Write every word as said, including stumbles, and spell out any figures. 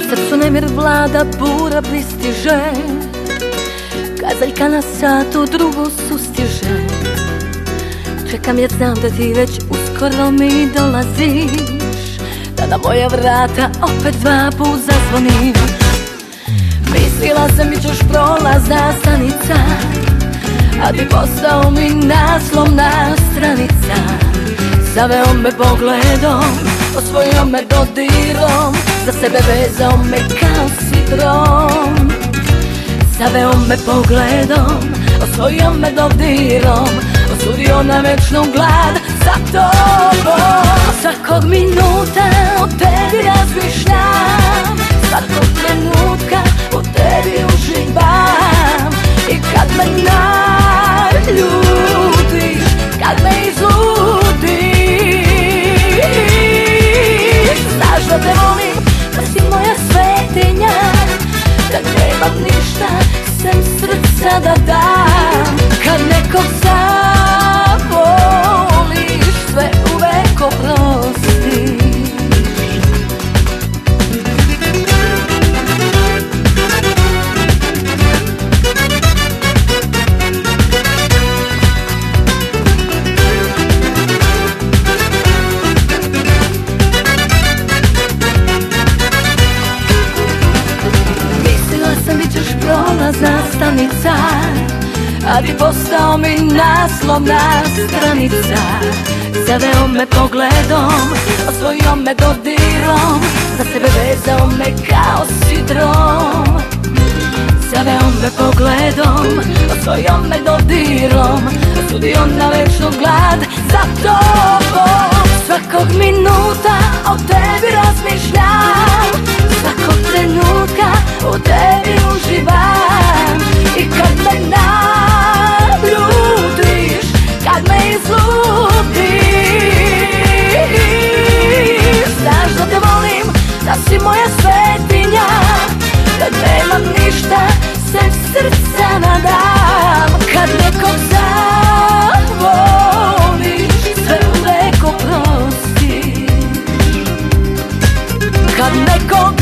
srcu nemir vlada, bura pristiže, kazaljka na satu drugu sustiže. Čekam jer znam da ti već uskoro mi dolaziš, da na moja vrata opet dva put zazvonim. Mislila sam bit ćeš prolazna stanica, a ti postao mi naslovna stranica. Zaveo me pogledom, osvojio me dodirom, za sebe vezao me kao sidrom. Zaveo me pogledom, osvojio me dodirom, osudio na večnu glad za tobom. Svakog minuta o tebi razmišljam, svakog trenutka u tebi uživam. I kad me naljutiš, kad me izludiš, znaš da te volim, da si moja svetinja, da nemam ništa sem srca da dam. Kad nekog zavoliš, sve uvek oprostiš. Prolazna stanica, a ti postao mi naslovna stranica. Zaveo me pogledom, osvojio me dodirom, za sebe vezao me kao sidrom. Zaveo me pogledom, osvojio me dodirom, osudio na večnu glad za tobom. Svakog minuta o tebi razmišljam, svakog trenutka u tebi uživam. I kad me naljutiš, kad me izludiš, znaš da te volim, da si moja svetinja, da nemam ništa sem srca da dam. Kad nekog zavoliš, sve uvek oprostiš. Kad nekog